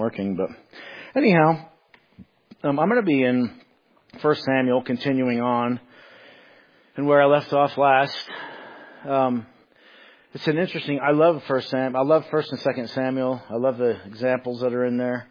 working. But anyhow, I'm going to be in 1 Samuel, continuing on, and where I left off last. It's an interesting. I love 1 Samuel. I love 1 and 2 Samuel. I love the examples that are in there.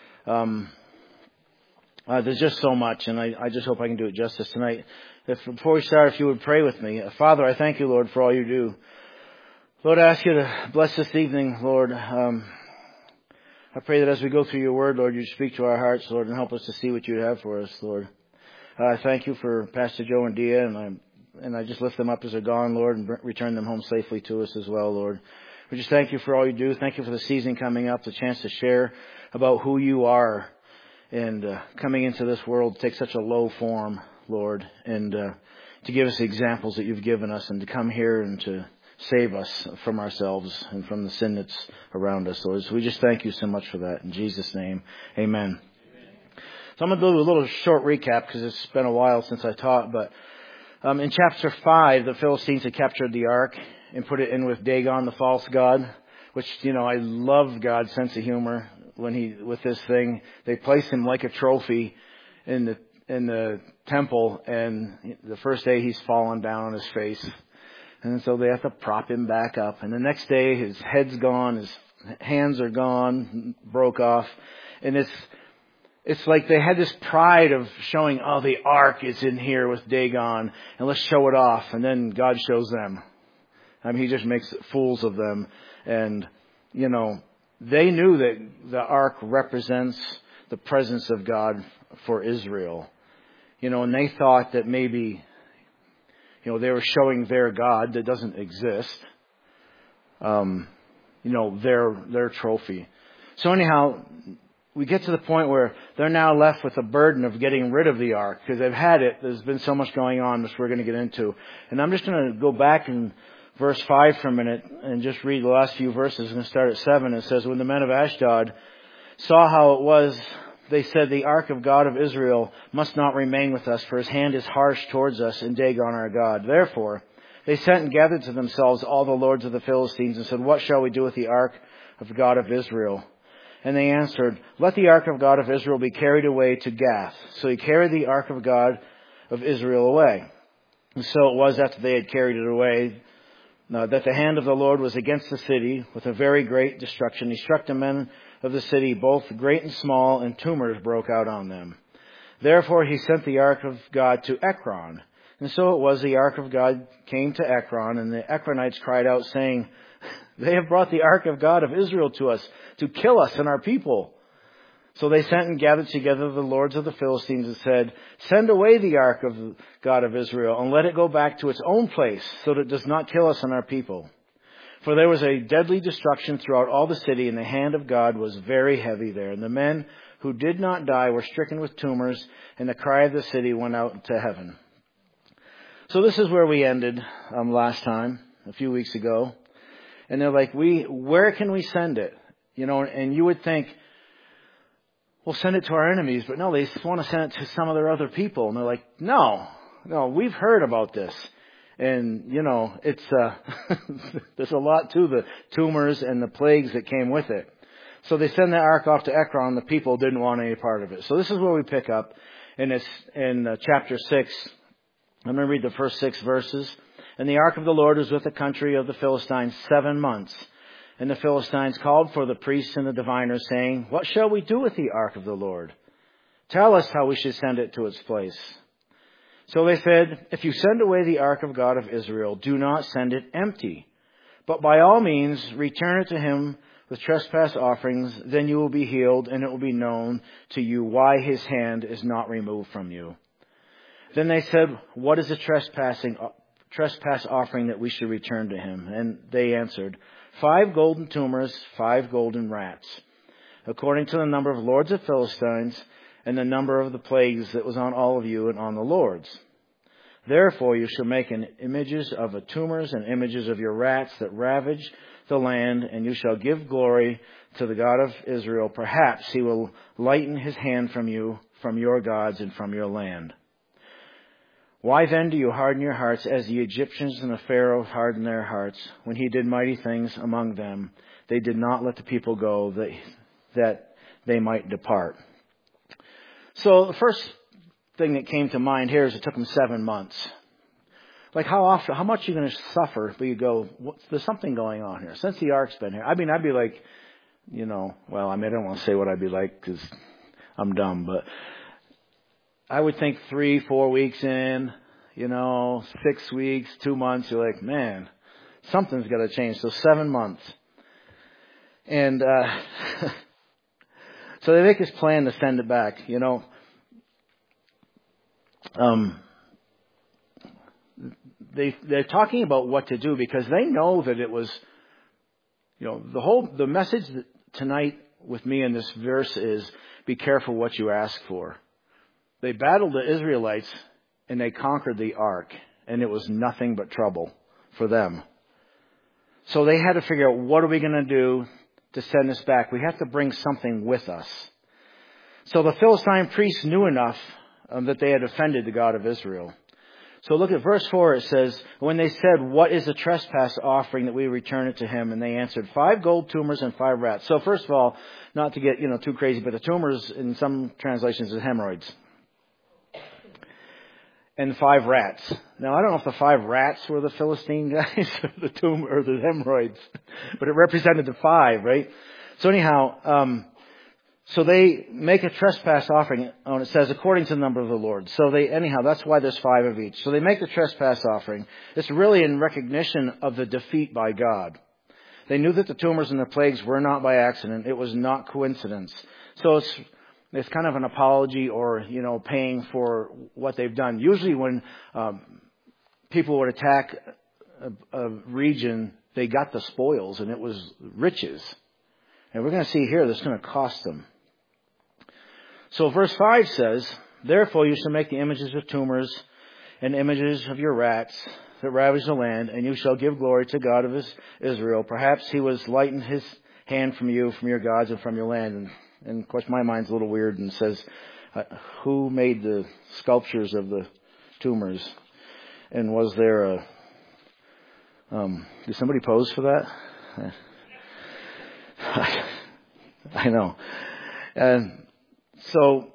There's just so much, and I just hope I can do it justice tonight. Before we start, if you would pray with me. Father, I thank you, Lord, for all you do. Lord, I ask you to bless this evening, Lord. I pray that as we go through your word, Lord, you speak to our hearts, Lord, and help us to see what you have for us, Lord. I thank you for Pastor Joe and Dia, and I just lift them up as they're gone, Lord, and return them home safely to us as well, Lord. We just thank you for all you do. Thank you for the season coming up, the chance to share about who you are, and coming into this world to take such a low form, Lord, and to give us the examples that you've given us, and to come here and to save us from ourselves and from the sin that's around us, Lord. So we just thank you so much for that. In Jesus' name, amen. So I'm going to do a little short recap because it's been a while since I taught, but in chapter 5, the Philistines had captured the ark and put it in with Dagon, the false god, which, I love God's sense of humor with this thing. They placed him like a trophy in the temple, and the first day he's fallen down on his face. And so they have to prop him back up. And the next day his head's gone, his hands are gone, broke off. And it's like they had this pride of showing, oh, the ark is in here with Dagon, and let's show it off. And then God shows them. He just makes fools of them. And, they knew that the ark represents the presence of God for Israel. And they thought that maybe, they were showing their God that doesn't exist, their trophy. So anyhow, we get to the point where they're now left with the burden of getting rid of the ark because they've had it. There's been so much going on, which we're going to get into. And I'm just going to go back in verse 5 for a minute and just read the last few verses. I'm going to start at 7. It says, when the men of Ashdod saw how it was, they said, the ark of God of Israel must not remain with us, for his hand is harsh towards us and Dagon our God. Therefore, they sent and gathered to themselves all the lords of the Philistines and said, what shall we do with the ark of God of Israel? And they answered, let the ark of God of Israel be carried away to Gath. So he carried the ark of God of Israel away. And so it was after they had carried it away, that the hand of the Lord was against the city with a very great destruction. He struck the men of the city, both great and small, and tumors broke out on them. Therefore he sent the ark of God to Ekron. And so it was the ark of God came to Ekron, and the Ekronites cried out, saying, they have brought the ark of God of Israel to us to kill us and our people. So they sent and gathered together the lords of the Philistines and said, send away the ark of God of Israel and let it go back to its own place so that it does not kill us and our people. For there was a deadly destruction throughout all the city, and the hand of God was very heavy there. And the men who did not die were stricken with tumors, and the cry of the city went out to heaven. So this is where we ended last time, a few weeks ago. And they're like, where can we send it? And you would think, we'll send it to our enemies. But no, they want to send it to some of their other people. And they're like, no, we've heard about this. And, it's, there's a lot to the tumors and the plagues that came with it. So they send the ark off to Ekron. The people didn't want any part of it. So this is where we pick up. And it's in chapter 6. I'm going to read the first 6 verses. And the ark of the Lord was with the country of the Philistines 7 months. And the Philistines called for the priests and the diviners, saying, what shall we do with the ark of the Lord? Tell us how we should send it to its place. So they said, if you send away the ark of God of Israel, do not send it empty. But by all means, return it to him with trespass offerings. Then you will be healed, and it will be known to you why his hand is not removed from you. Then they said, what is a trespass offering that we should return to him? And they answered, 5 golden tumors, 5 golden rats, according to the number of lords of Philistines and the number of the plagues that was on all of you and on the lords. Therefore you shall make images of the tumors and images of your rats that ravage the land, and you shall give glory to the God of Israel. Perhaps he will lighten his hand from you, from your gods, and from your land. Why then do you harden your hearts as the Egyptians and the Pharaoh hardened their hearts when he did mighty things among them? They did not let the people go, that they might depart. So the first thing that came to mind here is it took them 7 months. Like how much are you going to suffer, but you go, there's something going on here. Since the ark's been here. I mean, I'd be like, I don't want to say what I'd be like because I'm dumb, but I would think 3-4 weeks in, 6 weeks, 2 months, you're like, man, something's got to change. So 7 months. And, so they make this plan to send it back, They're talking about what to do because they know that it was, the message tonight with me in this verse is be careful what you ask for. They battled the Israelites and they conquered the ark, and it was nothing but trouble for them. So they had to figure out, what are we going to do to send this back? We have to bring something with us. So the Philistine priests knew enough that they had offended the God of Israel. So look at verse 4. It says, when they said, what is a trespass offering that we return it to him? And they answered, 5 gold tumors and 5 rats. So first of all, not to get, too crazy, but the tumors in some translations is hemorrhoids. And 5 rats. Now I don't know if the 5 rats were the Philistine guys or the tumor or the hemorrhoids, but it represented the 5, right? So anyhow, so they make a trespass offering, and it says, according to the number of the Lord. So that's why there's 5 of each. So they make the trespass offering. It's really in recognition of the defeat by God. They knew that the tumors and the plagues were not by accident. It was not coincidence. So it's kind of an apology or, paying for what they've done. Usually when people would attack a region, they got the spoils, and it was riches. And we're going to see here that's going to cost them. So verse 5 says, therefore you shall make the images of tumors and images of your rats that ravage the land, and you shall give glory to God of Israel. Perhaps he was lighten his hand from you, from your gods, and from your land. And of course my mind's a little weird and says, who made the sculptures of the tumors? And was there did somebody pose for that? I know. And so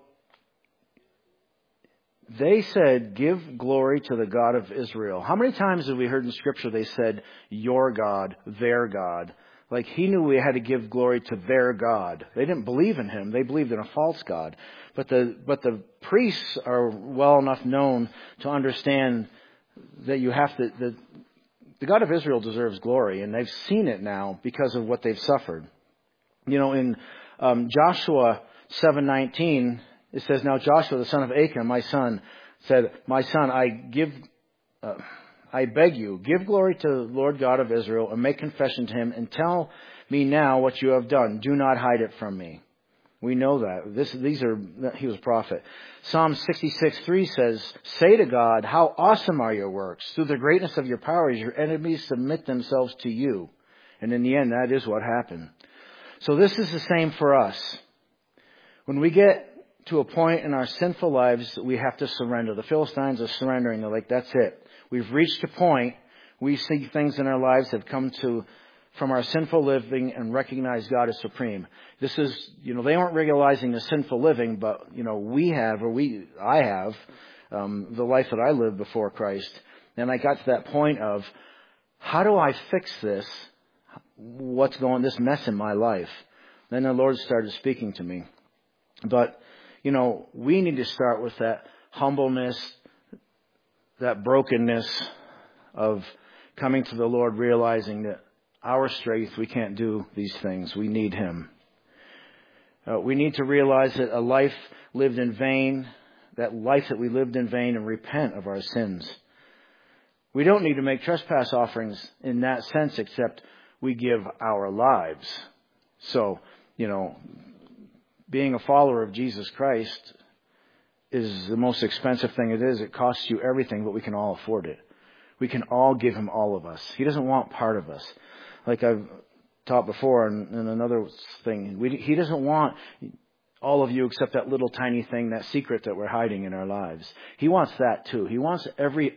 they said, give glory to the God of Israel. How many times have we heard in Scripture they said, your God, their God? Like he knew we had to give glory to their God. They didn't believe in him. They believed in a false God. But the priests are well enough known to understand that you have to, the God of Israel deserves glory, and they've seen it now because of what they've suffered. In Joshua 7:19, it says, now Joshua, the son of Achan, my son, said, my son, I beg you, give glory to the Lord God of Israel and make confession to him and tell me now what you have done. Do not hide it from me. We know that. He was a prophet. Psalm 66:3 says, say to God, how awesome are your works. Through the greatness of your powers, your enemies submit themselves to you. And in the end, that is what happened. So this is the same for us. When we get to a point in our sinful lives, we have to surrender. The Philistines are surrendering. They're like, that's it. We've reached a point. We see things in our lives have come from our sinful living and recognize God as supreme. This is, they weren't realizing the sinful living, but, I have, the life that I lived before Christ. And I got to that point of, how do I fix this? This mess in my life? Then the Lord started speaking to me. But, we need to start with that humbleness, that brokenness of coming to the Lord, realizing that our strength, we can't do these things. We need him. We need to realize that a life lived in vain, that life that we lived in vain, and repent of our sins. We don't need to make trespass offerings in that sense, except we give our lives. So, being a follower of Jesus Christ is the most expensive thing it is. It costs you everything, but we can all afford it. We can all give him all of us. He doesn't want part of us. Like I've taught before in another thing, he doesn't want all of you except that little tiny thing, that secret that we're hiding in our lives. He wants that too. He wants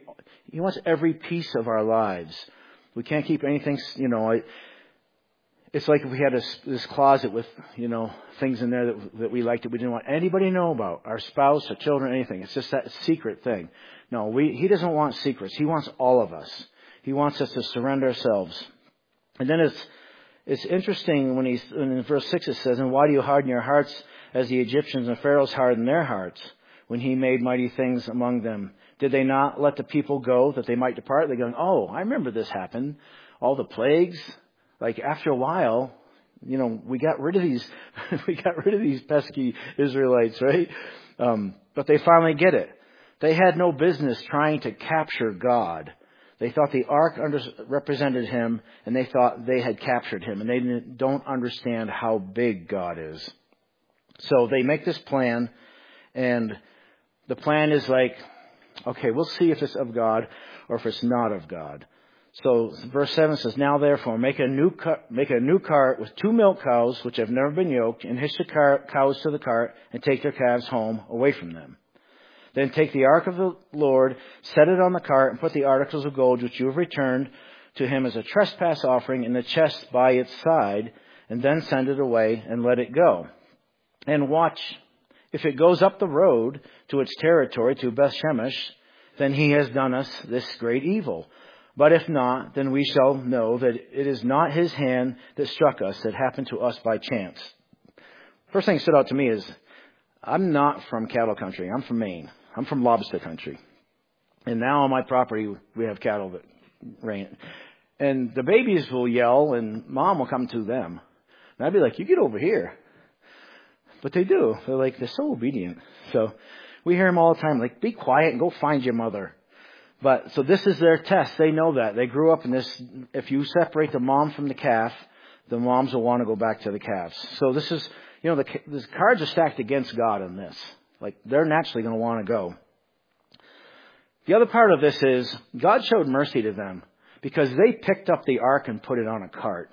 every piece of our lives. We can't keep anything, It's like if we had this closet with, things in there that we liked that we didn't want anybody to know about. Our spouse, our children, anything. It's just that secret thing. No, He doesn't want secrets. He wants all of us. He wants us to surrender ourselves. And then it's interesting when in verse 6 it says, "And why do you harden your hearts as the Egyptians and Pharaohs hardened their hearts when he made mighty things among them? Did they not let the people go that they might depart?" They're going, "Oh, I remember this happened. All the plagues." Like after a while, we got rid of these pesky Israelites, right? But they finally get it. They had no business trying to capture God. They thought the ark represented him, and they thought they had captured him, and they don't understand how big God is. So they make this plan, and the plan is like, okay, we'll see if it's of God or if it's not of God. So verse 7 says, "Now therefore make a new cart with 2 milk cows which have never been yoked, and hitch the cows to the cart, and take their calves home away from them. Then take the ark of the Lord, set it on the cart, and put the articles of gold which you have returned to him as a trespass offering in the chest by its side, and then send it away and let it go. And watch, if it goes up the road to its territory, to Beth-Shemesh, then he has done us this great evil. But if not, then we shall know that it is not his hand that struck us, that happened to us by chance." First thing that stood out to me is, I'm not from cattle country. I'm from Maine. I'm from lobster country. And now on my property, we have cattle that rain. And the babies will yell, and mom will come to them. And I'd be like, "You get over here." But they do. They're so obedient. So we hear them all the time, like, "Be quiet and go find your mother." But so this is their test. They know that. They grew up in this. If you separate the mom from the calf, the moms will want to go back to the calves. So this is, the cards are stacked against God in this. Like, they're naturally going to want to go. The other part of this is God showed mercy to them because they picked up the ark and put it on a cart.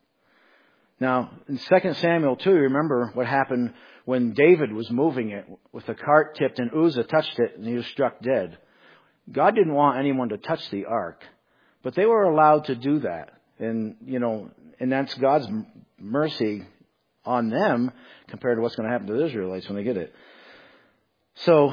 Now, in 2 Samuel 2, remember what happened when David was moving it with the cart tipped and Uzzah touched it and he was struck dead. God didn't want anyone to touch the ark, but they were allowed to do that. And, and that's God's mercy on them compared to what's going to happen to the Israelites when they get it. So,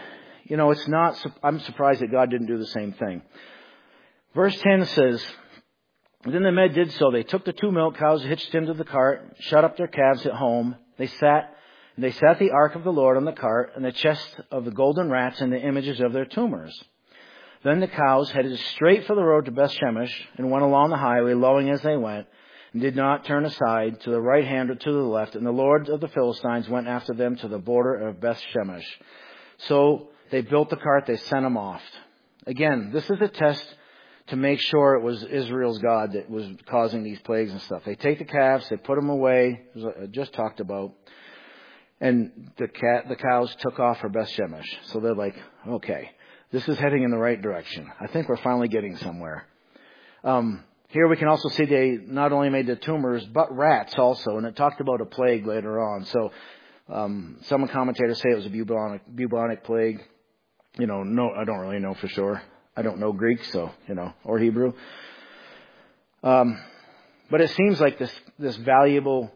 I'm surprised that God didn't do the same thing. Verse 10 says, "Then the men did so. They took the 2 milk cows, hitched them to the cart, shut up their calves at home. They sat the ark of the Lord on the cart, and the chest of the golden rats and the images of their tumors. Then the cows headed straight for the road to Beth-Shemesh and went along the highway, lowing as they went, and did not turn aside to the right hand or to the left. And the lords of the Philistines went after them to the border of Beth-Shemesh. So they built the cart, they sent them off." Again, this is a test to make sure it was Israel's God that was causing these plagues and stuff. They take the calves, they put them away, as I just talked about, and the cows took off for Beth-Shemesh. So they're like, okay, this is heading in the right direction. I think we're finally getting somewhere. Here we can also see they not only made the tumors, but rats also, and it talked about a plague later on. So some commentators say it was a bubonic plague. No, I don't really know for sure. I don't know Greek, so, or Hebrew. But it seems like this valuable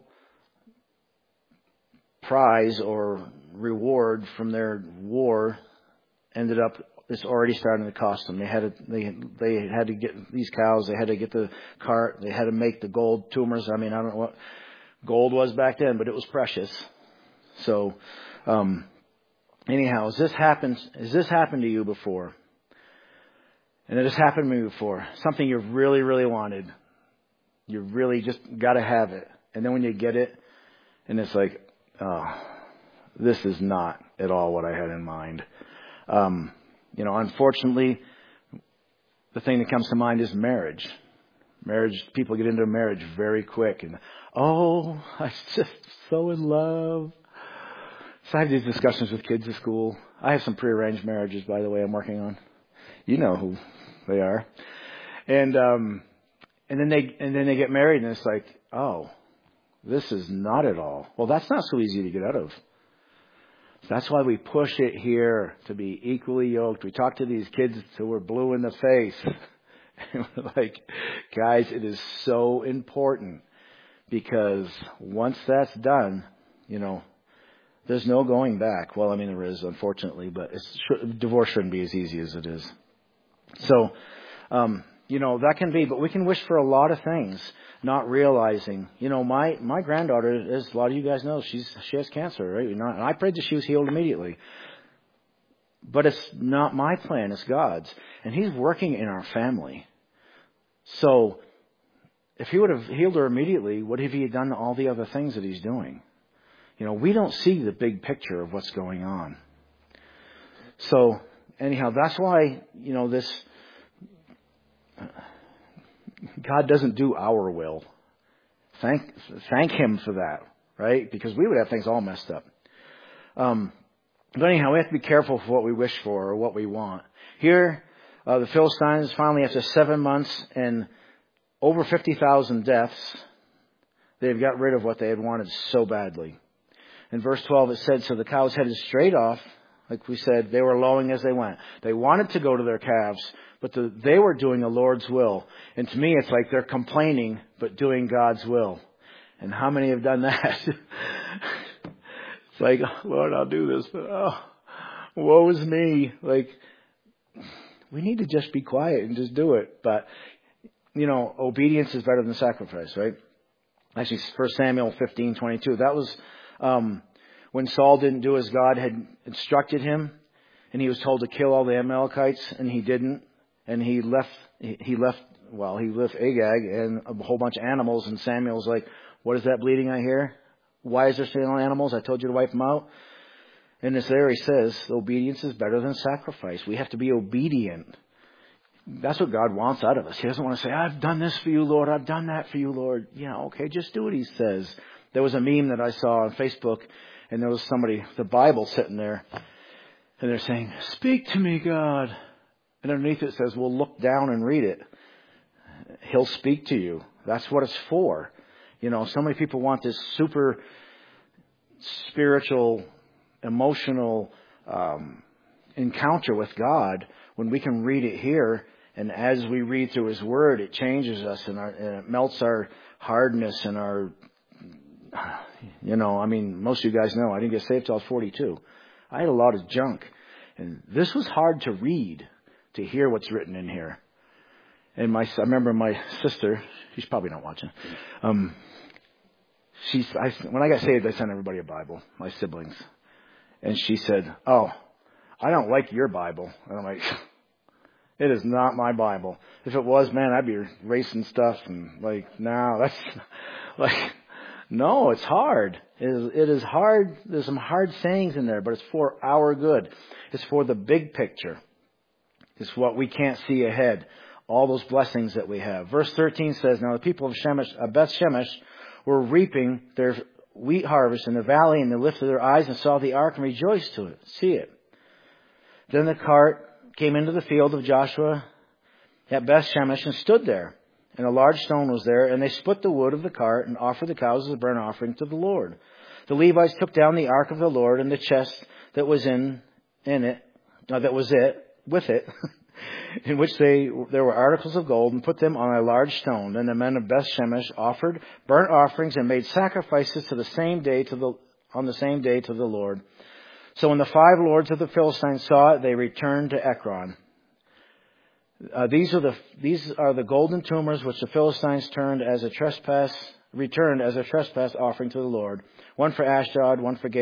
prize or reward from their war ended up, it's already starting to cost them. They had to get these cows, they had to get the cart, they had to make the gold tumors. I don't know what gold was back then, but it was precious. So, anyhow, has this happened to you before? And it has happened to me before. Something you really, really wanted. You really just got to have it. And then when you get it, and it's like, oh, this is not at all what I had in mind. Unfortunately, the thing that comes to mind is marriage. People get into marriage very quick. And, oh, I'm just so in love. So I have these discussions with kids at school. I have some prearranged marriages, by the way, I'm working on. You know who they are. And then they get married, and it's like, oh, this is not at all. Well, that's not so easy to get out of. That's why we push it here to be equally yoked. We talk to these kids till we're blue in the face. And we're like, guys, it is so important Because once that's done, there's no going back. Well, I mean, there is, unfortunately, but divorce shouldn't be as easy as it is. So, that can be, but we can wish for a lot of things, not realizing, my granddaughter, as a lot of you guys know, she has cancer, right? And I prayed that she was healed immediately. But it's not my plan, it's God's. And He's working in our family. So, if He would have healed her immediately, what if He had done all the other things that He's doing? We don't see the big picture of what's going on. So, anyhow, that's why, God doesn't do our will. Thank Him for that, right? Because we would have things all messed up. But anyhow, we have to be careful for what we wish for or what we want. Here, the Philistines finally, after 7 months and over 50,000 deaths, they've got rid of what they had wanted so badly. In verse 12 it said, so the cows headed straight off. Like we said, they were lowing as they went. They wanted to go to their calves, but they were doing the Lord's will. And to me, it's like they're complaining, but doing God's will. And how many have done that? It's like, Lord, I'll do this, but woe is me. Like, we need to just be quiet and just do it. But, obedience is better than sacrifice, right? Actually, 1 Samuel 15:22. That was when Saul didn't do as God had instructed him, and he was told to kill all the Amalekites, and he didn't. And he left Agag and a whole bunch of animals, and Samuel's like, what is that bleating I hear? Why is there still animals? I told you to wipe them out. And it's there he says, obedience is better than sacrifice. We have to be obedient. That's what God wants out of us. He doesn't want to say, I've done this for you, Lord. I've done that for you, Lord. Yeah, okay, just do what He says. There was a meme that I saw on Facebook, and there was somebody, the Bible sitting there, and they're saying, speak to me, God. And underneath it says, well, look down and read it. He'll speak to you. That's what it's for. So many people want this super spiritual, emotional encounter with God when we can read it here. And as we read through His Word, it changes us and it melts our hardness and our, most of you guys know I didn't get saved till I was 42. I had a lot of junk. And this was hard to read, to hear what's written in here. And I remember my sister, she's probably not watching. When I got saved, I sent everybody a Bible, my siblings. And she said, oh, I don't like your Bible. And I'm like, it is not my Bible. If it was, man, I'd be erasing stuff and no, it's hard. It is hard. There's some hard sayings in there, but it's for our good. It's for the big picture. It's what we can't see ahead. All those blessings that we have. Verse 13 says, now the people of Beth Shemesh were reaping their wheat harvest in the valley, and they lifted their eyes and saw the ark and rejoiced to see it. Then the cart came into the field of Joshua at Beth Shemesh and stood there. And a large stone was there, and they split the wood of the cart and offered the cows as a burnt offering to the Lord. The Levites took down the ark of the Lord and the chest that was with it, in which there were articles of gold, and put them on a large stone. Then the men of Beth Shemesh offered burnt offerings and made sacrifices on the same day to the Lord. So when the 5 lords of the Philistines saw it, they returned to Ekron. These are the golden tumors which the Philistines returned as a trespass offering to the Lord. One for Ashdod, one for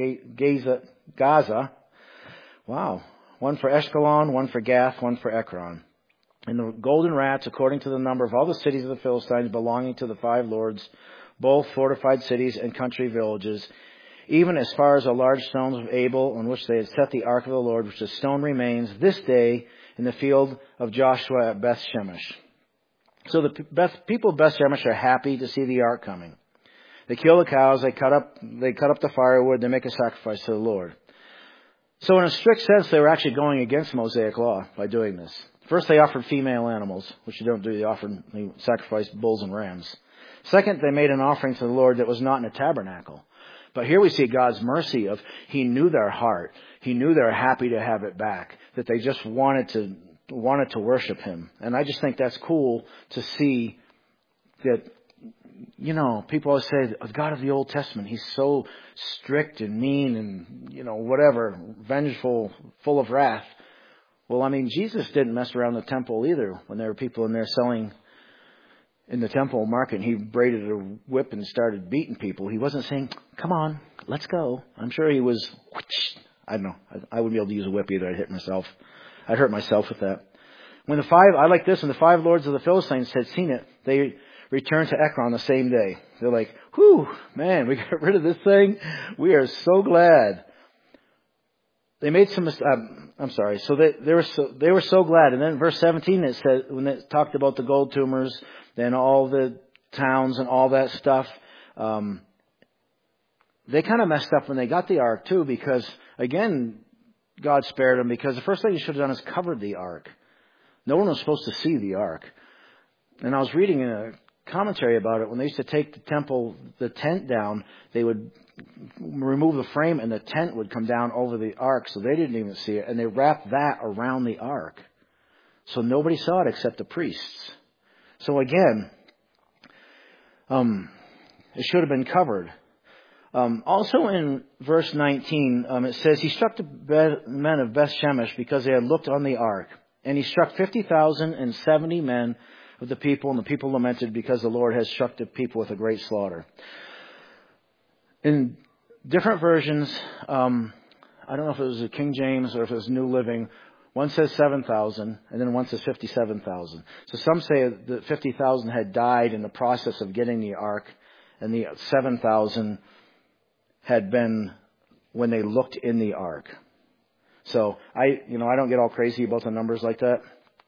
Gaza. Wow. One for Ashkelon, one for Gath, one for Ekron. And the golden rats, according to the number of all the cities of the Philistines belonging to the 5 lords, both fortified cities and country villages, even as far as the large stones of Abel on which they had set the ark of the Lord, which the stone remains this day in the field of Joshua at Beth Shemesh. So the people of Beth Shemesh are happy to see the ark coming. They kill the cows, they cut up the firewood, they make a sacrifice to the Lord. So in a strict sense, they were actually going against Mosaic law by doing this. First, they offered female animals, which you don't do. They sacrificed bulls and rams. Second, they made an offering to the Lord that was not in a tabernacle. But here we see God's mercy of He knew their heart. He knew they were happy to have it back, that they just wanted to worship Him. And I just think that's cool to see that you know, people always say, the God of the Old Testament, He's so strict and mean and, you know, whatever, vengeful, full of wrath. Well, I mean, Jesus didn't mess around the temple either when there were people in there selling in the temple market. And He braided a whip and started beating people. He wasn't saying, come on, let's go. I'm sure He was, I don't know. I wouldn't be able to use a whip either. I'd hurt myself with that. When the 5 lords of the Philistines had seen it, they returned to Ekron the same day. They're like, whew, man, we got rid of this thing. We are so glad. They made some, so they were so glad. And then verse 17, it said, when it talked about the gold tumors, then all the towns and all that stuff, they kind of messed up when they got the ark too, because again, God spared them, because the first thing He should have done is covered the ark. No one was supposed to see the ark. And I was reading in a commentary about it. When they used to take the tent down, they would remove the frame and the tent would come down over the ark, so they didn't even see it. And they wrapped that around the ark, so nobody saw it except the priests. So again, it should have been covered. Also in verse 19, it says, He struck the men of Beth Shemesh because they had looked on the ark. And He struck 50,070 men of the people, and the people lamented because the Lord has struck the people with a great slaughter. In different versions, I don't know if it was a King James or if it was New Living, one says 7,000 and then one says 57,000. So some say that 50,000 had died in the process of getting the ark, and the 7,000 had been when they looked in the ark. So I don't get all crazy about the numbers like that.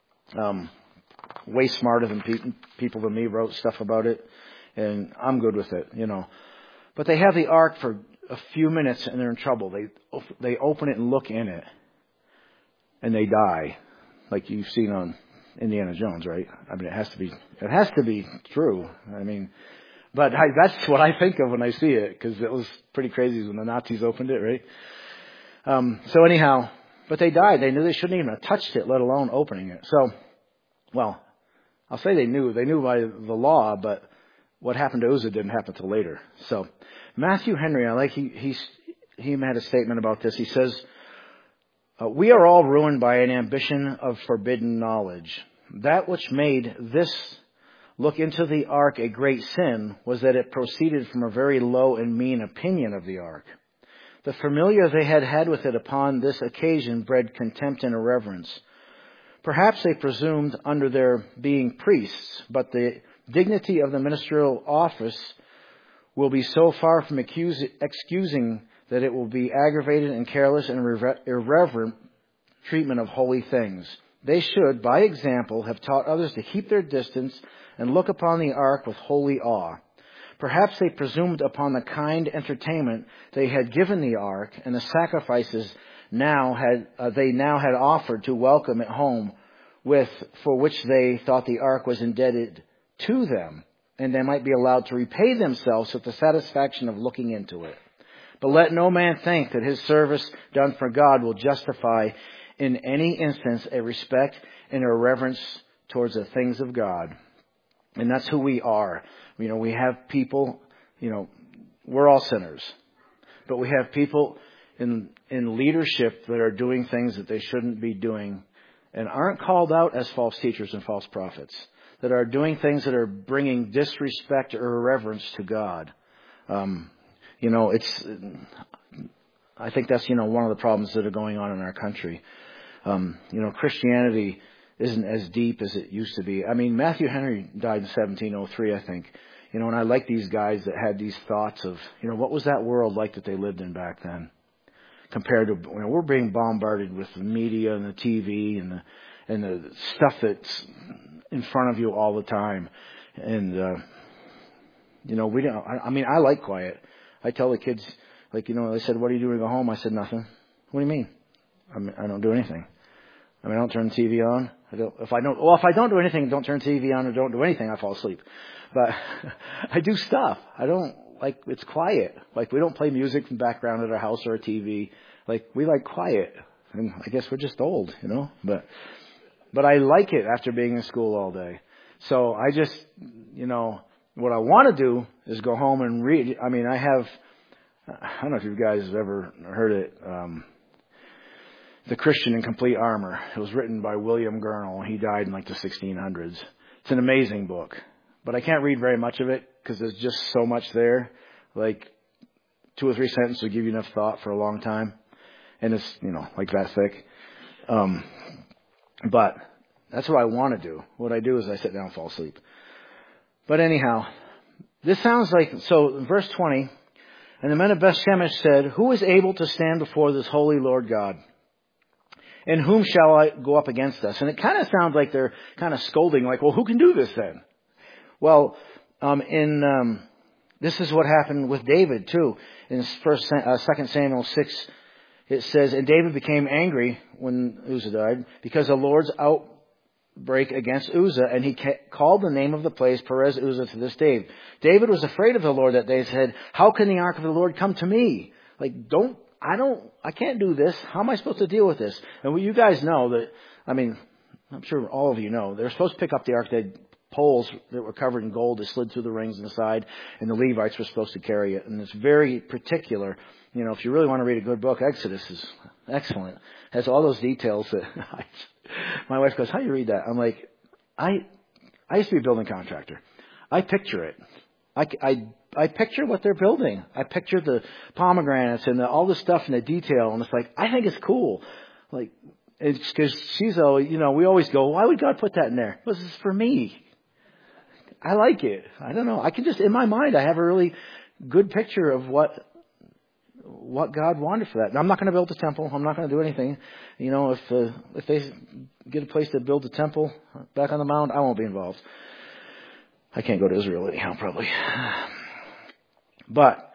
Way smarter than people than me wrote stuff about it, and I'm good with it, you know. But they have the ark for a few minutes and they're in trouble. They open it and look in it, and they die, like you've seen on Indiana Jones, right? I mean, it has to be true. I mean, but that's what I think of when I see it, because it was pretty crazy when the Nazis opened it, right? So anyhow, but they died. They knew they shouldn't even have touched it, let alone opening it. So, well, I'll say they knew by the law, but what happened to Uzzah didn't happen until later. So Matthew Henry, I like, he had a statement about this. He says, we are all ruined by an ambition of forbidden knowledge. That which made this look into the ark a great sin was that it proceeded from a very low and mean opinion of the ark. The familiar they had had with it upon this occasion bred contempt and irreverence. Perhaps they presumed under their being priests, but the dignity of the ministerial office will be so far from excusing that it will be aggravated and careless and irreverent treatment of holy things. They should, by example, have taught others to keep their distance and look upon the ark with holy awe. Perhaps they presumed upon the kind entertainment they had given the ark and the sacrifices they now had offered to welcome it home, for which they thought the ark was indebted to them, and they might be allowed to repay themselves with the satisfaction of looking into it. But let no man think that his service done for God will justify in any instance a respect and a reverence towards the things of God. And that's who we are. You know, we have people, you know, we're all sinners, but we have people in leadership that are doing things that they shouldn't be doing and aren't called out as false teachers and false prophets, that are doing things that are bringing disrespect or irreverence to God. You know, I think that's, you know, one of the problems that are going on in our country. You know, Christianity isn't as deep as it used to be. I mean, Matthew Henry died in 1703, I think. You know, and I like these guys that had these thoughts of, you know, what was that world like that they lived in back then? Compared to, you know, we're being bombarded with the media and the TV and the stuff that's in front of you all the time. And, you know, I mean, I like quiet. I tell the kids, like, you know, they said, what are you doing to go home? I said, nothing. What do you mean? I don't do anything. I mean, I don't turn the TV on. If I don't do anything, don't turn TV on or don't do anything, I fall asleep. But I do stuff. I don't, like, it's quiet. Like, we don't play music in the background at our house or a TV. Like, we like quiet. And I guess we're just old, you know. But I like it after being in school all day. So I just, you know, What I want to do is go home and read. I mean, I don't know if you guys have ever heard it, The Christian in Complete Armor. It was written by William Gurnall. He died in like the 1600s. It's an amazing book. But I can't read very much of it because there's just so much there. Like 2 or 3 sentences will give you enough thought for a long time. And it's, like that thick. But that's what I want to do. What I do is I sit down and fall asleep. But anyhow, this sounds like, so in verse 20, and the men of Beth Shemesh said, who is able to stand before this holy Lord God? And whom shall I go up against us? And it kind of sounds like they're kind of scolding, like, well, who can do this then? Well, this is what happened with David too. In 2 Samuel 6, it says, and David became angry when Uzzah died because the Lord's outbreak against Uzzah, and he called the name of the place Perez Uzzah to this day. David was afraid of the Lord that day. He said, how can the ark of the Lord come to me? Like, I can't do this. How am I supposed to deal with this? And you guys know that, I'm sure all of you know, they're supposed to pick up the ark. They had poles that were covered in gold that slid through the rings on the side, and the Levites were supposed to carry it. And it's very particular. If you really want to read a good book, Exodus is excellent. It has all those details that my wife goes, how do you read that? I'm like, I used to be a building contractor. I picture it. I picture what they're building. I picture the pomegranates and all the stuff and the detail, and it's like, I think it's cool. Like, it's because she's always, we always go, why would God put that in there? Well, this is for me. I like it. I don't know. I can just, in my mind, I have a really good picture of what God wanted for that. And I'm not going to build a temple. I'm not going to do anything. If they get a place to build a temple back on the mound, I won't be involved. I can't go to Israel anyhow, probably. But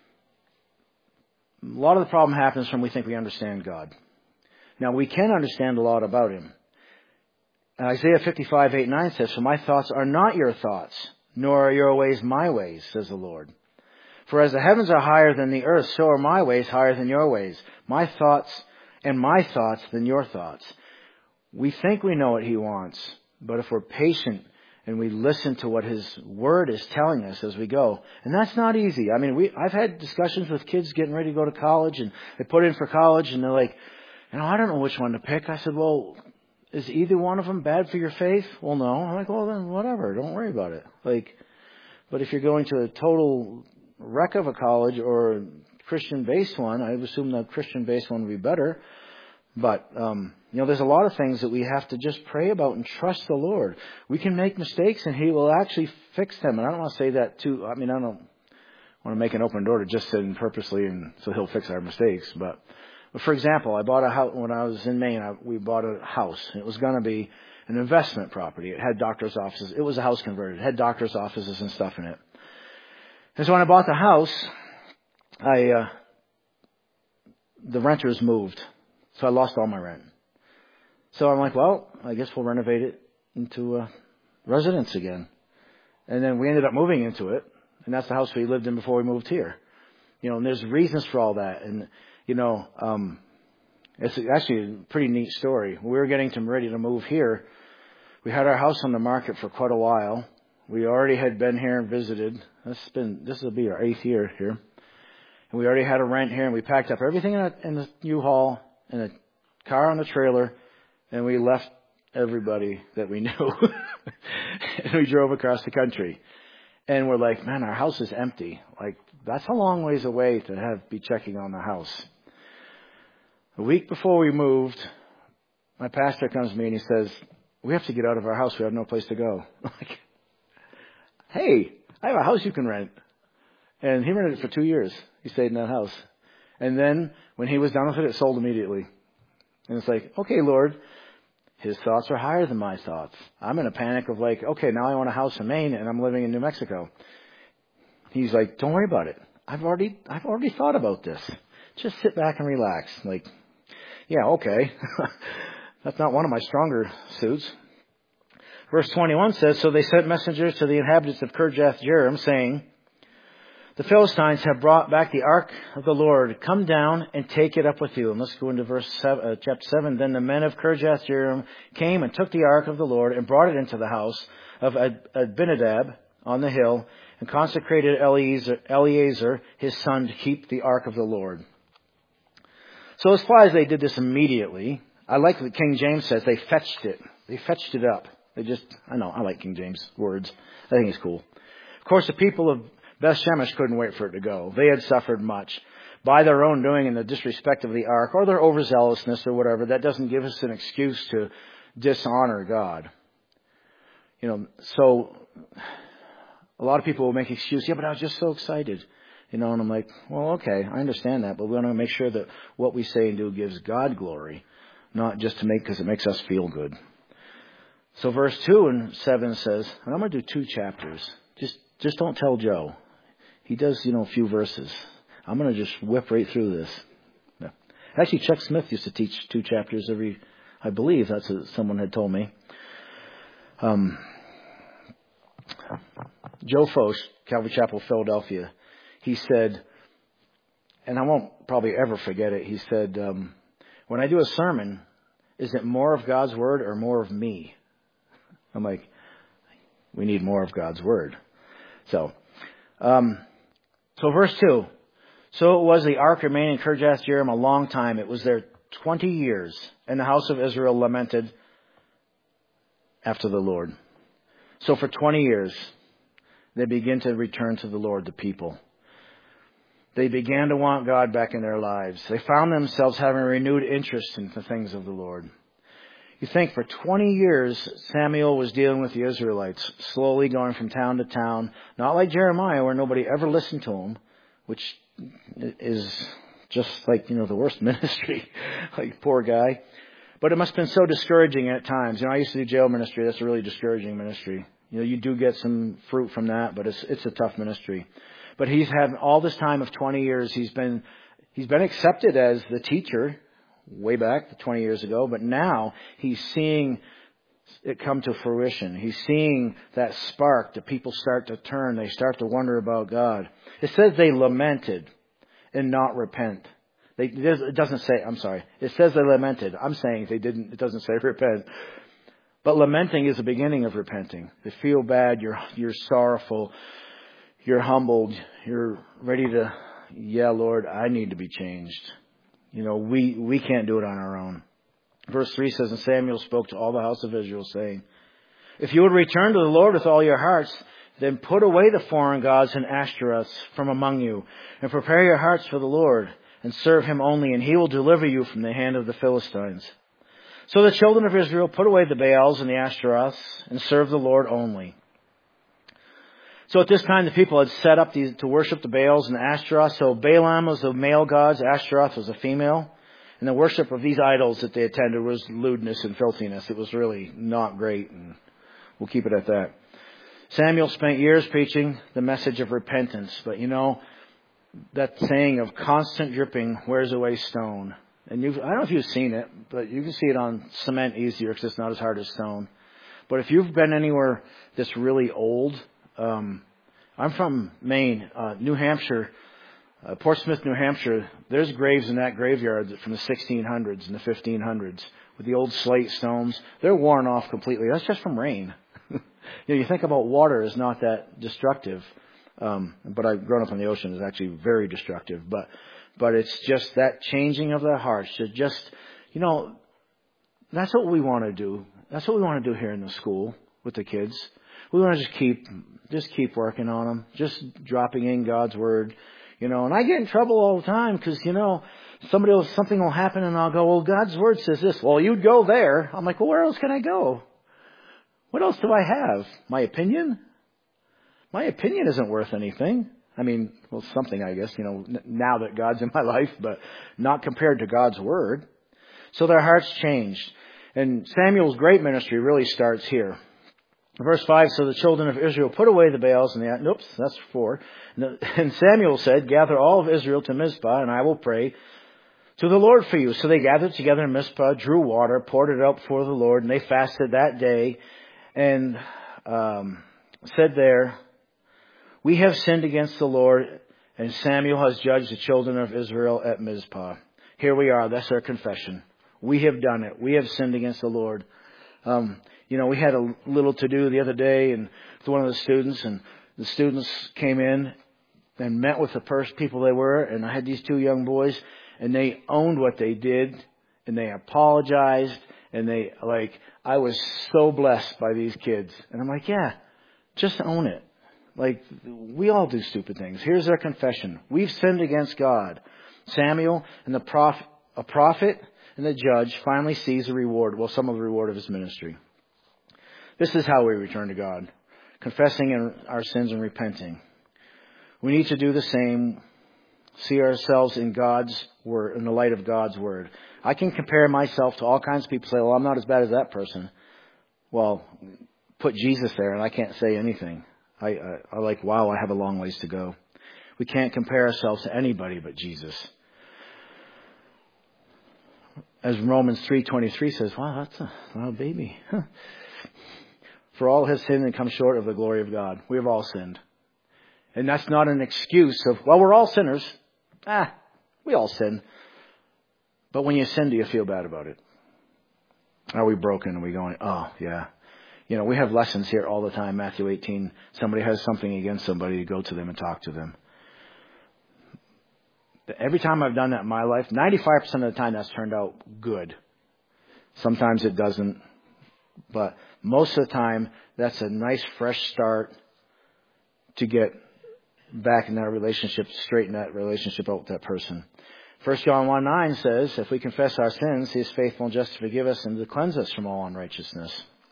a lot of the problem happens when we think we understand God. Now, we can understand a lot about Him. Isaiah 55:8-9 says, for my thoughts are not your thoughts, nor are your ways my ways, says the Lord. For as the heavens are higher than the earth, so are my ways higher than your ways. My thoughts than your thoughts. We think we know what He wants, but if we're patient and we listen to what His Word is telling us as we go. And that's not easy. I've had discussions with kids getting ready to go to college, and they put in for college, and they're like, I don't know which one to pick. I said, well, is either one of them bad for your faith? Well, no. I'm like, well, then whatever. Don't worry about it. But if you're going to a total wreck of a college or a Christian-based one, I would assume the Christian-based one would be better. But, there's a lot of things that we have to just pray about and trust the Lord. We can make mistakes and He will actually fix them. And I don't want to say that too. I don't want to make an open door to just sin purposely and so He'll fix our mistakes. But for example, I bought a house when I was in Maine. We bought a house. It was going to be an investment property. It had doctor's offices. It was a house converted. It had doctor's offices and stuff in it. And so when I bought the house, the renters moved. So I lost all my rent. So I'm like, well, I guess we'll renovate it into a residence again. And then we ended up moving into it. And that's the house we lived in before we moved here. And there's reasons for all that. And, it's actually a pretty neat story. We were getting ready to move here. We had our house on the market for quite a while. We already had been here and visited. This will be our 8th year here. And we already had a rent here, and we packed up everything in the U-Haul and a car on the trailer, and we left everybody that we knew. And we drove across the country. And we're like, man, our house is empty. Like, that's a long ways away to be checking on the house. A week before we moved, my pastor comes to me and he says, we have to get out of our house. We have no place to go. I'm like, hey, I have a house you can rent. And he rented it for 2 years. He stayed in that house. And then when he was done with it, it sold immediately. And it's like, okay, Lord, His thoughts are higher than my thoughts. I'm in a panic of like, okay, now I want a house in Maine and I'm living in New Mexico. He's like, don't worry about it. I've already thought about this. Just sit back and relax. Like, yeah, okay. That's not one of my stronger suits. Verse 21 says, so they sent messengers to the inhabitants of Kirjath-Jearim, saying, the Philistines have brought back the ark of the Lord. Come down and take it up with you. And let's go into chapter 7. Then the men of Kirjath-Jearim came and took the ark of the Lord and brought it into the house of Abinadab on the hill and consecrated Eleazar, his son, to keep the ark of the Lord. So as far as they did this immediately, I like what King James says, they fetched it. They fetched it up. I like King James words. I think it's cool. Of course, the people of Beth Shemesh couldn't wait for it to go. They had suffered much by their own doing in the disrespect of the ark or their overzealousness or whatever. That doesn't give us an excuse to dishonor God. So a lot of people will make excuses. Yeah, but I was just so excited. And I'm like, well, okay, I understand that, but we want to make sure that what we say and do gives God glory, not just because it makes us feel good. So verse 2 and 7 says, and I'm going to do 2 chapters. Just don't tell Joe. He does, a few verses. I'm going to just whip right through this. Yeah. Actually, Chuck Smith used to teach 2 chapters I believe that's what someone had told me. Joe Focht, Calvary Chapel, Philadelphia, he said, and I won't probably ever forget it, he said, when I do a sermon, is it more of God's Word or more of me? I'm like, we need more of God's Word. So verse 2. So it was the ark remained in Kirjath Jearim a long time. It was there 20 years, and the house of Israel lamented after the Lord. So for 20 years, they begin to return to the Lord, the people. They began to want God back in their lives. They found themselves having a renewed interest in the things of the Lord. You think for 20 years, Samuel was dealing with the Israelites, slowly going from town to town, not like Jeremiah, where nobody ever listened to him, which is just like, the worst ministry. Like, poor guy. But it must have been so discouraging at times. I used to do jail ministry. That's a really discouraging ministry. You do get some fruit from that, but it's a tough ministry. But he's had all this time of 20 years, he's been accepted as the teacher way back 20 years ago, but now he's seeing it come to fruition. He's seeing that spark. The people start to turn. They start to wonder about God. It says they lamented and not repent. It doesn't say, I'm sorry. It says they lamented. I'm saying they didn't. It doesn't say repent. But lamenting is the beginning of repenting. They feel bad. You're sorrowful. You're humbled. You're ready to, yeah, Lord, I need to be changed. We can't do it on our own. Verse 3 says, and Samuel spoke to all the house of Israel, saying, if you would return to the Lord with all your hearts, then put away the foreign gods and Ashtoreths from among you, and prepare your hearts for the Lord, and serve him only, and he will deliver you from the hand of the Philistines. So the children of Israel put away the Baals and the Ashtoreths, and served the Lord only. So at this time, the people had set up to worship the Baals and the Ashtoreths. So Balaam was the male gods, Ashtoreth was a female. And the worship of these idols that they attended was lewdness and filthiness. It was really not great, and we'll keep it at that. Samuel spent years preaching the message of repentance. But that saying of constant dripping wears away stone. And I don't know if you've seen it, but you can see it on cement easier because it's not as hard as stone. But if you've been anywhere that's really old, I'm from Maine, New Hampshire, Portsmouth, New Hampshire. There's graves in that graveyard from the 1600s and the 1500s with the old slate stones. They're worn off completely. That's just from rain. You think about water is not that destructive, but I've grown up on the ocean is actually very destructive. But it's just that changing of the hearts. Just that's what we want to do. That's what we want to do here in the school with the kids. We want to just keep working on them, just dropping in God's word, and I get in trouble all the time because, something will happen and I'll go, well, God's word says this. Well, you'd go there. I'm like, well, where else can I go? What else do I have? My opinion? My opinion isn't worth anything. I mean, well, something, I guess, now that God's in my life, but not compared to God's word. So their hearts changed. And Samuel's great ministry really starts here. Verse 5, so the children of Israel put away the Baals and that's 4. And Samuel said, gather all of Israel to Mizpah, and I will pray to the Lord for you. So they gathered together in Mizpah, drew water, poured it out before the Lord, and they fasted that day and said there, we have sinned against the Lord, and Samuel has judged the children of Israel at Mizpah. Here we are. That's our confession. We have done it. We have sinned against the Lord. We had a little to do the other day and with one of the students, and the students came in and met with the people they were, and I had these two young boys, and they owned what they did, and they apologized, and I was so blessed by these kids. And I'm like, yeah, just own it. Like, we all do stupid things. Here's their confession. We've sinned against God. Samuel and a prophet and the judge finally sees the reward, some of the reward of his ministry. This is how we return to God, confessing our sins and repenting. We need to do the same, see ourselves in God's Word, in the light of God's Word. I can compare myself to all kinds of people, say, well, I'm not as bad as that person. Well, put Jesus there and I can't say anything. I wow, I have a long ways to go. We can't compare ourselves to anybody but Jesus. As Romans 3:23 says, wow, that's a little baby. Huh. For all have sinned and come short of the glory of God. We have all sinned. And that's not an excuse of, well, we're all sinners. We all sin. But when you sin, do you feel bad about it? Are we broken? Are we going, oh, yeah. You know, we have lessons here all the time. Matthew 18, somebody has something against somebody, you go to them and talk to them. Every time I've done that in my life, 95% of the time that's turned out good. Sometimes it doesn't. But most of the time, that's a nice fresh start to get back in that relationship, straighten that relationship out with that person. 1 John 1:9 says, if we confess our sins, He is faithful and just to forgive us and to cleanse us from all unrighteousness.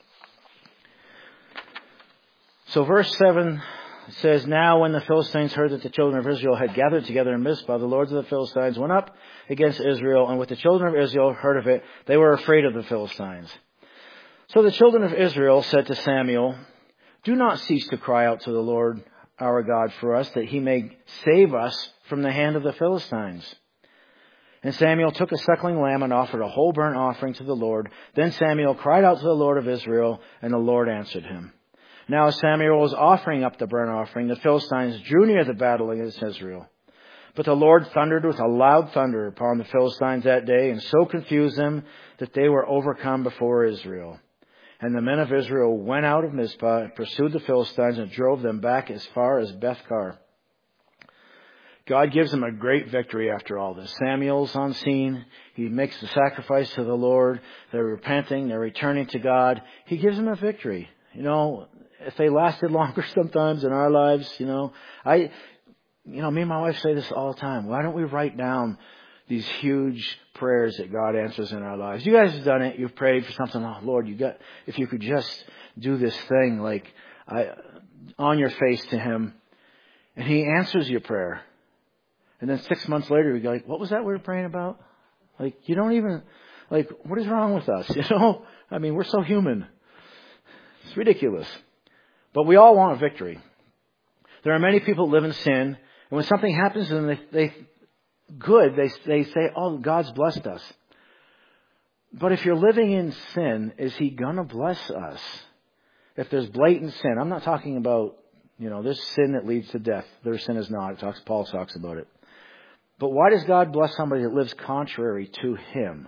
So verse 7 says, now when the Philistines heard that the children of Israel had gathered together in Mizpah, the lords of the Philistines went up against Israel, and when the children of Israel heard of it, they were afraid of the Philistines. So the children of Israel said to Samuel, do not cease to cry out to the Lord our God for us, that He may save us from the hand of the Philistines. And Samuel took a suckling lamb and offered a whole burnt offering to the Lord. Then Samuel cried out to the Lord of Israel, and the Lord answered him. Now as Samuel was offering up the burnt offering, the Philistines drew near the battle against Israel. But the Lord thundered with a loud thunder upon the Philistines that day, and so confused them that they were overcome before Israel. And the men of Israel went out of Mizpah and pursued the Philistines and drove them back as far as Bethkar. God gives them a great victory after all this. Samuel's on scene. He makes the sacrifice to the Lord. They're repenting. They're returning to God. He gives them a victory. You know, if they lasted longer sometimes in our lives, me and my wife say this all the time. Why don't we write down these huge prayers that God answers in our lives? You guys have done it. You've prayed for something. Oh, Lord, if you could just do this thing, on your face to Him, and He answers your prayer. And then 6 months later, we go, what was that we were praying about? You don't even, what is wrong with us? We're so human. It's ridiculous. But we all want a victory. There are many people that live in sin, and when something happens to them, they say, oh, God's blessed us. But if you're living in sin, is He going to bless us? If there's blatant sin, I'm not talking about, there's sin that leads to death. Their sin is not. Paul talks about it. But why does God bless somebody that lives contrary to Him?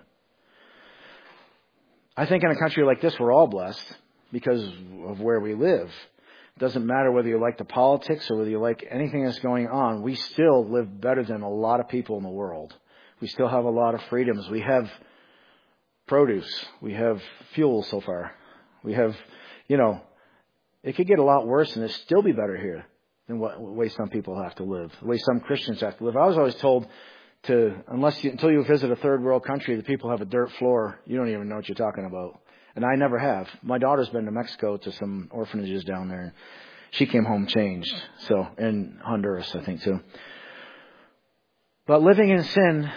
I think in a country like this, we're all blessed because of where we live. It doesn't matter whether you like the politics or whether you like anything that's going on. We still live better than a lot of people in the world. We still have a lot of freedoms. We have produce. We have fuel so far. We have, it could get a lot worse and it'd still be better here than the way some people have to live, the way some Christians have to live. I was always told until you visit a third world country, the people have a dirt floor. You don't even know what you're talking about. And I never have. My daughter's been to Mexico to some orphanages down there. She came home changed. So, in Honduras, I think too. But living in sin,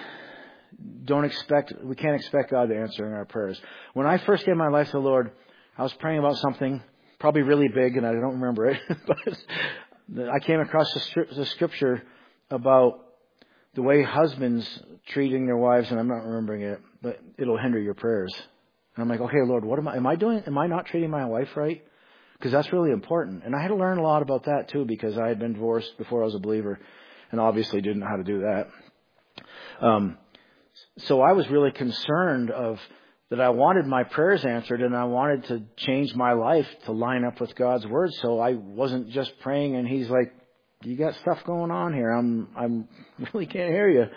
we can't expect God to answer our prayers. When I first gave my life to the Lord, I was praying about something probably really big, and I don't remember it. But I came across the scripture about the way husbands treating their wives, and I'm not remembering it, but it'll hinder your prayers. And I'm like, okay, Lord, what am I doing? Am I not treating my wife right? Because that's really important. And I had to learn a lot about that too, because I had been divorced before I was a believer and obviously didn't know how to do that. So I was really concerned of that I wanted my prayers answered, and I wanted to change my life to line up with God's word. So I wasn't just praying and He's like, you got stuff going on here. I'm really can't hear you.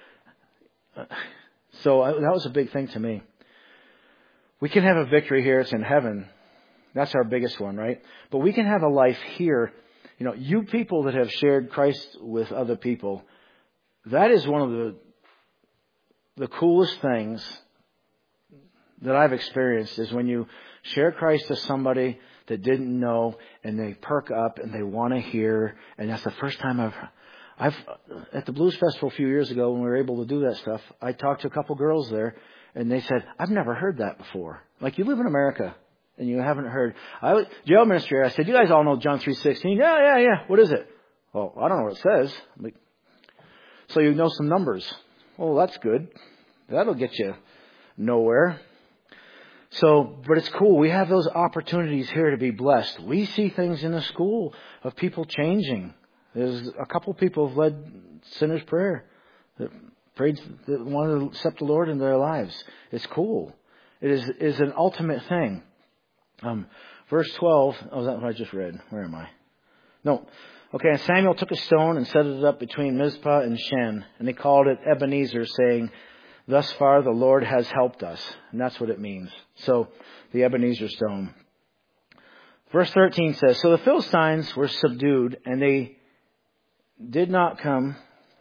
So that was a big thing to me. We can have a victory here. It's in heaven. That's our biggest one, right? But we can have a life here. You know, you people that have shared Christ with other people, that is one of the coolest things that I've experienced is when you share Christ to somebody that didn't know and they perk up and they want to hear. And that's the first time I've at the Blues Festival a few years ago when we were able to do that stuff, I talked to a couple girls there and they said, I've never heard that before. Like, you live in America and you haven't heard. Jail ministry, I said, you guys all know John 3:16. Yeah. What is it? Well, I don't know what it says. I'm like, so you know some numbers. Oh, that's good. That'll get you nowhere. So, but it's cool. We have those opportunities here to be blessed. We see things in the school of people changing. There's a couple people who've led sinner's prayer that prayed, that wanted to accept the Lord in their lives. It's cool. It is an ultimate thing. Verse 12. Oh, is that what I just read? Where am I? No. Okay. And Samuel took a stone and set it up between Mizpah and Shen, and they called it Ebenezer, saying, thus far the Lord has helped us. And that's what it means. So, the Ebenezer stone. Verse 13 says, so the Philistines were subdued, and they did not come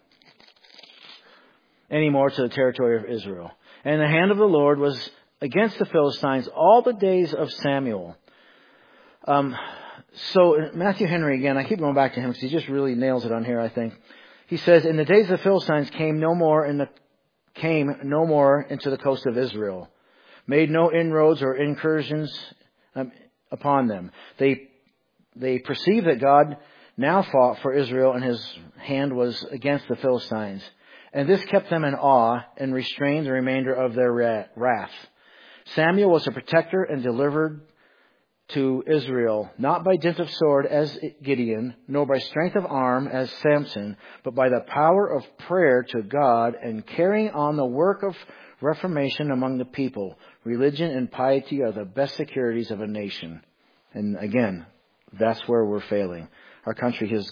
anymore to the territory of Israel. And the hand of the Lord was against the Philistines all the days of Samuel. So Matthew Henry, again, I keep going back to him because he just really nails it on here, I think. He says, in the days of the Philistines came no more into the coast of Israel, made no inroads or incursions upon them. They perceived that God now fought for Israel, and His hand was against the Philistines. And this kept them in awe and restrained the remainder of their wrath. Samuel was a protector and delivered to Israel, not by dint of sword as Gideon, nor by strength of arm as Samson, but by the power of prayer to God and carrying on the work of reformation among the people. Religion and piety are the best securities of a nation. And again, that's where we're failing. Our country has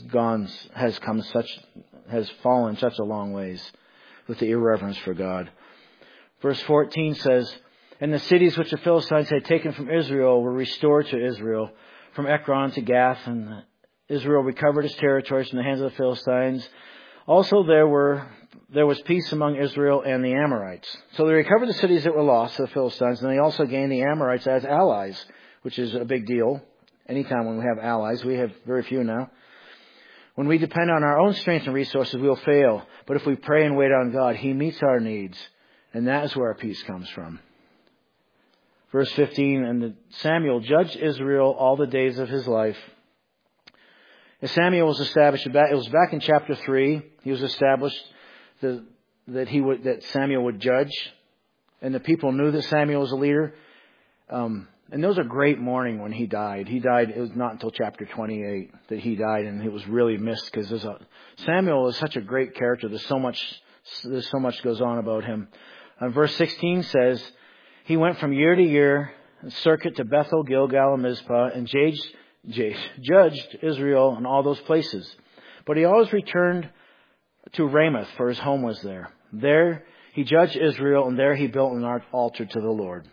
fallen such a long ways with the irreverence for God. Verse 14 says, and the cities which the Philistines had taken from Israel were restored to Israel, from Ekron to Gath, and Israel recovered its territories from the hands of the Philistines. Also there was peace among Israel and the Amorites. So they recovered the cities that were lost to the Philistines, and they also gained the Amorites as allies, which is a big deal. Anytime when we have allies, we have very few now. When we depend on our own strength and resources, we'll fail. But if we pray and wait on God, He meets our needs. And that is where our peace comes from. Verse 15, and Samuel judged Israel all the days of his life. As Samuel was established, it was back in chapter 3, he was established that Samuel would judge. And the people knew that Samuel was a leader. And there was a great mourning when he died. It was not until chapter 28 that he died, and it was really missed because Samuel is such a great character. There's so much goes on about him. Verse 16 says, he went from year to year, circuit to Bethel, Gilgal, and Mizpah, and judged Israel in all those places. But he always returned to Ramoth, for his home was there. There he judged Israel, and there he built an altar to the Lord.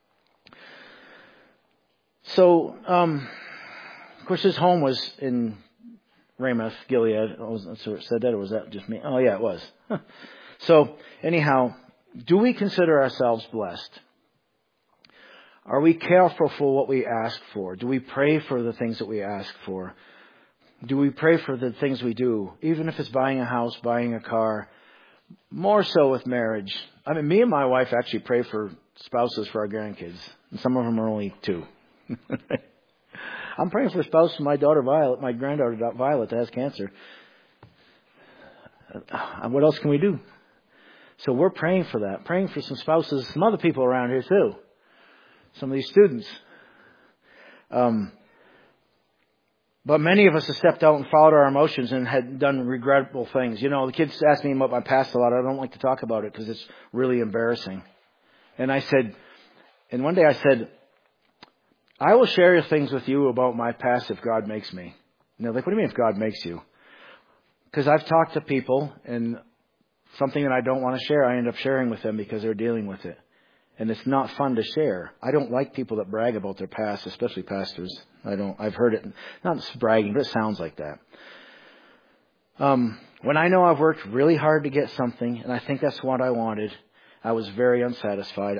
So, of course, his home was in Ramoth, Gilead. That's what it said that, or was that just me? Oh, yeah, it was. So, anyhow, do we consider ourselves blessed? Are we careful for what we ask for? Do we pray for the things that we ask for? Do we pray for the things we do? Even if it's buying a house, buying a car, more so with marriage. I mean, me and my wife actually pray for spouses for our grandkids. And some of them are only 2. I'm praying for a spouse for my daughter Violet, my granddaughter Violet that has cancer. What else can we do? So we're praying for that. Praying for some spouses, some other people around here too. Some of these students. But many of us have stepped out and followed our emotions and had done regrettable things. You know, the kids ask me about my past a lot. I don't like to talk about it because it's really embarrassing. And I said, And one day I said, I will share things with you about my past if God makes me. And they're like, what do you mean if God makes you? Because I've talked to people, and something that I don't want to share, I end up sharing with them because they're dealing with it. And it's not fun to share. I don't like people that brag about their past, especially pastors. I've heard it, not just bragging, but it sounds like that. When I know I've worked really hard to get something, and I think that's what I wanted, I was very unsatisfied.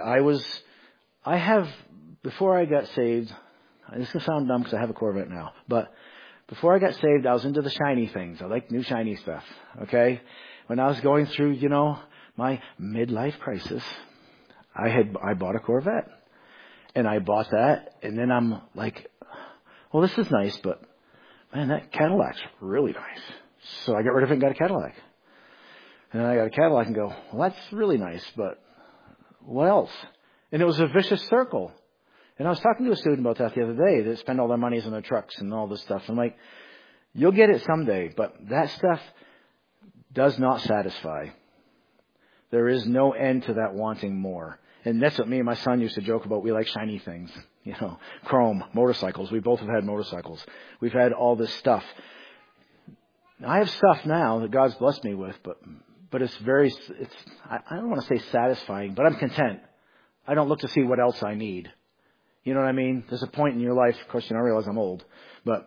Before I got saved, this is going to sound dumb because I have a Corvette now, but before I got saved, I was into the shiny things. I like new shiny stuff, okay? When I was going through, my midlife crisis, I bought a Corvette. And I bought that, and then I'm like, well, this is nice, but man, that Cadillac's really nice. So I got rid of it and got a Cadillac. And then I got a Cadillac and go, well, that's really nice, but what else? And it was a vicious circle. And I was talking to a student about that the other day that spend all their monies on their trucks and all this stuff. I'm like, you'll get it someday, but that stuff does not satisfy. There is no end to that wanting more. And that's what me and my son used to joke about. We like shiny things, chrome, motorcycles. We both have had motorcycles. We've had all this stuff. I have stuff now that God's blessed me with, but I don't want to say satisfying, but I'm content. I don't look to see what else I need. You know what I mean? There's a point in your life, of course, I realize I'm old, but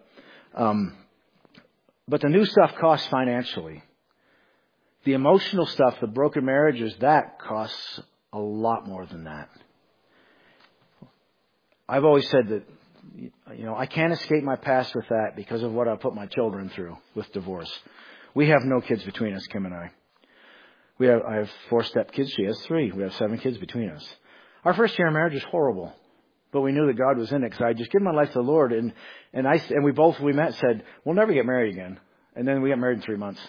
the new stuff costs financially. The emotional stuff, the broken marriages, that costs a lot more than that. I've always said that, I can't escape my past with that because of what I put my children through with divorce. We have no kids between us, Kim and I. I have 4 step-kids. She has 3. We have 7 kids between us. Our first year of marriage was horrible, but we knew that God was in it because I just given my life to the Lord, and we met, said, we'll never get married again. And then we got married in 3 months.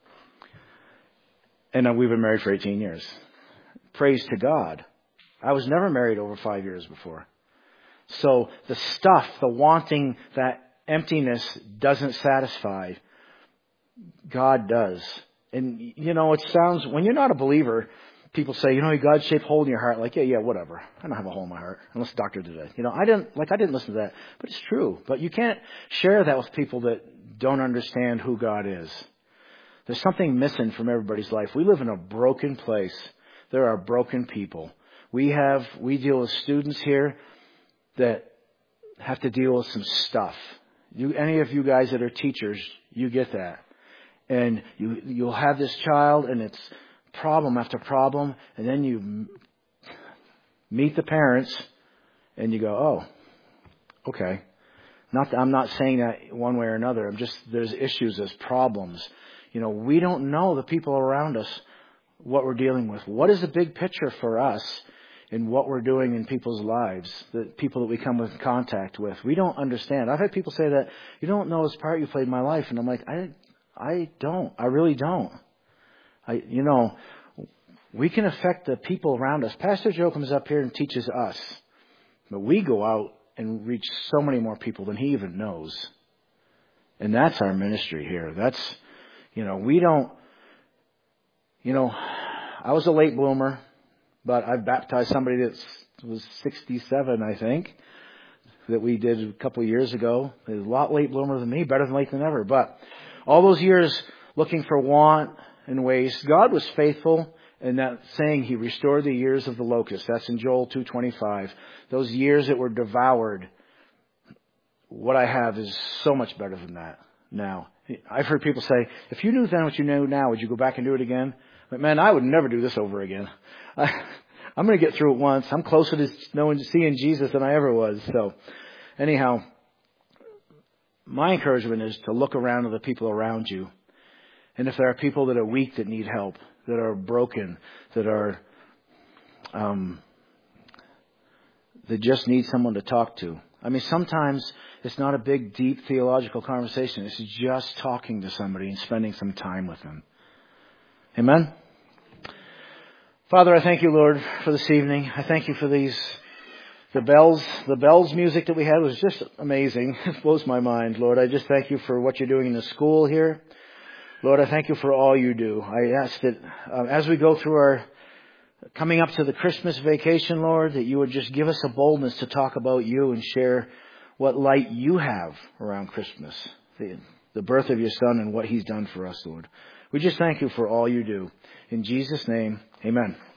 And we've been married for 18 years. Praise to God. I was never married over 5 years before. So the stuff, the wanting, that emptiness doesn't satisfy. God does. And, it sounds, when you're not a believer, people say, God shaped a hole in your heart. Like, yeah, whatever. I don't have a hole in my heart. Unless the doctor did it. I didn't listen to that. But it's true. But you can't share that with people that don't understand who God is. There's something missing from everybody's life. We live in a broken place. There are broken people. We deal with students here that have to deal with some stuff. Any of you guys that are teachers, you get that. And you'll have this child and it's problem after problem, and then you meet the parents and you go, oh, okay. I'm not saying that one way or another. There's issues, there's problems. We don't know the people around us, what we're dealing with. What is the big picture for us in what we're doing in people's lives, the people that we come in contact with? We don't understand. I've had people say that, you don't know this part you played in my life. And I'm like, I don't. I really don't. We can affect the people around us. Pastor Joe comes up here and teaches us. But we go out and reach so many more people than he even knows. And that's our ministry here. That's, we don't, I was a late bloomer, but I baptized somebody that was 67, I think, that we did a couple of years ago. They're a lot late bloomer than me, better than late than ever. But all those years looking for want and waste, God was faithful in that saying He restored the years of the locust. That's in Joel 2:25. Those years that were devoured. What I have is so much better than that now. I've heard people say, if you knew then what you know now, would you go back and do it again? But man, I would never do this over again. I'm going to get through it once. I'm closer to seeing Jesus than I ever was. So anyhow, my encouragement is to look around at the people around you. And if there are people that are weak, that need help, that are broken, that just need someone to talk to. I mean, sometimes it's not a big, deep theological conversation. It's just talking to somebody and spending some time with them. Amen? Father, I thank you, Lord, for this evening. I thank you for the bells music that we had was just amazing. It blows my mind, Lord. I just thank you for what you're doing in the school here. Lord, I thank you for all you do. I ask that as we go through coming up to the Christmas vacation, Lord, that you would just give us a boldness to talk about you and share what light you have around Christmas, the birth of your Son and what He's done for us, Lord. We just thank you for all you do. In Jesus' name, amen.